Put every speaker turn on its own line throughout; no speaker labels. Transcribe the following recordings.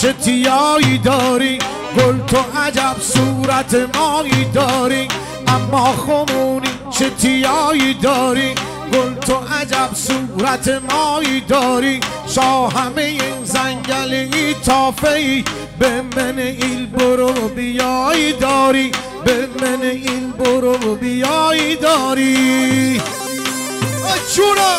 چه تیایی داری، گل تو عجب صورت مایی داری. اما خمونی چه تیایی داری، گل تو عجب صورت مایی داری. شاهمه این زنگلی تافهی، به من ایل برو بیایی داری، به من ایل برو بیایی داری. چورا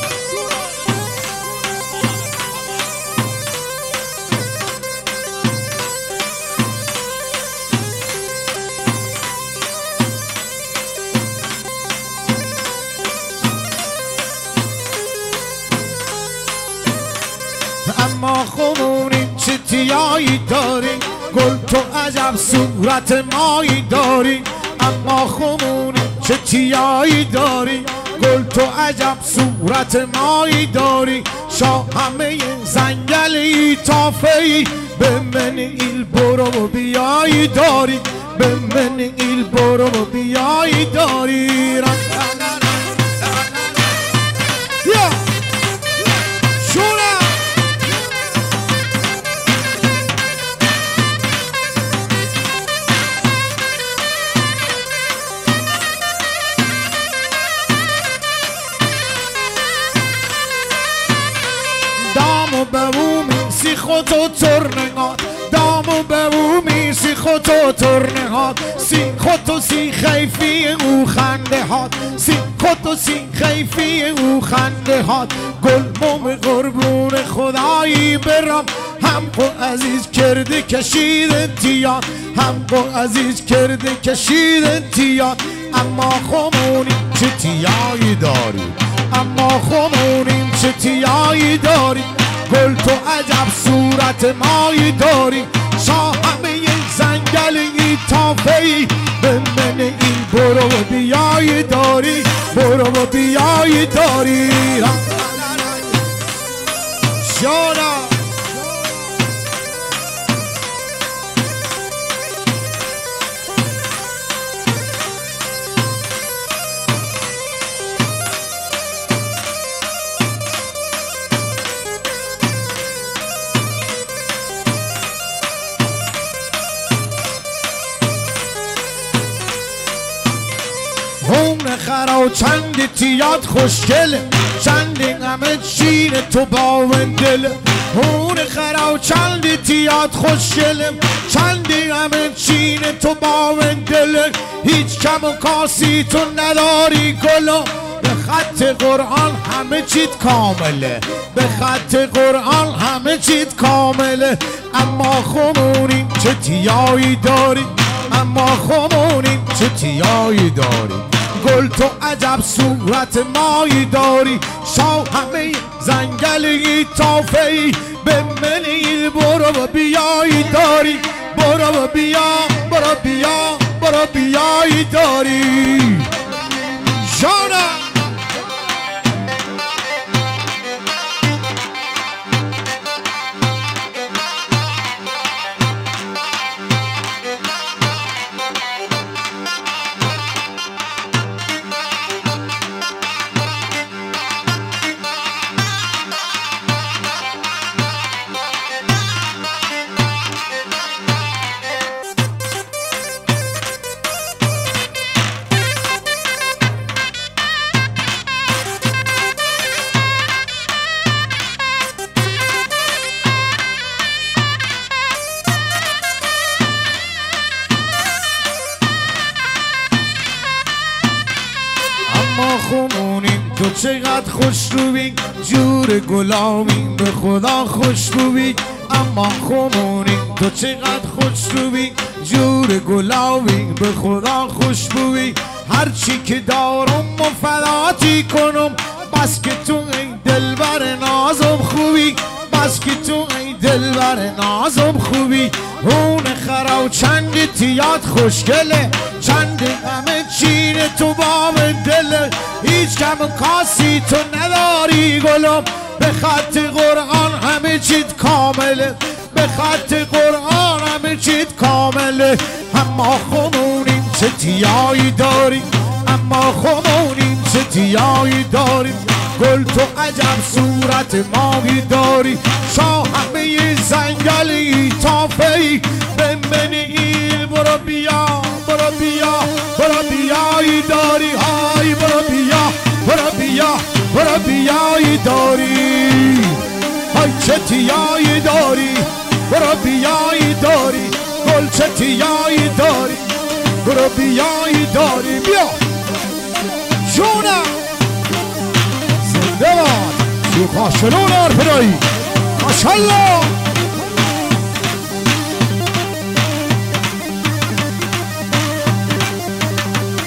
اما خمونی چه تیایی داری، گل تو عجب صورت مایی داری. اما خمونی چه تیایی داری، گل تو عجب صورت مایی داری. شاهمه زنگلی تافهی، به من ایل برو بیایی داری، به من ایل برو بیایی داری. دامو به او میسی خود و ترنهات، دامو به او میسی خود و ترنهات. سی خود و سی خیفی او خنده هات، سی خود و سی خیفی او خنده هات. گل موم قربون خدایی برم، هم خو عزیز کرده کشید انتیاد، هم خو عزیز کرده کشید انتیاد. اما خمونی چه تیایی داری، اما خمونیم چه تیایی داری، گل تو عجب صورت مایی داری. شاهمه زنگلی تافهی، به من این برو بیایی داری، برو بیایی داری. شانا هون خرا چند تیاد خوشگله، چند همه چین تو باوندله. هون خرا چند تیاد خوشگله، چند همه چین تو باوندله. هیچ کم و کاسی تو نداری گلا، به خط قرآن همه چیت کامله، به خط قرآن همه چیت کامله. اما خمونی چه تیایی داری، اما خمونی چه تیایی داری، گل تو عجب صورت مایی داری. شاهمه زنگلی تافهی، به من ایل برو بیایی داری، برو بیا برو بیا برو بیایی داری. جانا خمونیم تو چقدر خوش روی، جور گلابی به خدا خوشبوی. اما خمونیم تو چقدر خوش روی، جور گلابی به خدا خوشبوی. هرچی که دارم و فداتی کنم، بس که تو ای دلبر نازم خوبی، بس که تو ای دلبر نازم خوبی. هون خرا چند تیاد خوشگله، چند همه چین تو باب دله. هیچ کم کاسی تو نداری گلم، به خط قرآن همه چیت کامله، به خط قرآن همه چیت کامله. اما خمونیم چه تیایی داریم، اما خمونیم چه تیایی داریم، گل تو عجب صورت ماهی داری، شاه همه زنگلی تافهی بمنی برو بیا برو بیا برو بیایی داری، های برو بیا برو بیا برو بیایی داری، های چه تیایی داری برو بیایی داری، گل چه تیایی داری برو بیایی داری، بیا جونم زنده باد سوخاشلون آرپرایی ماشالله.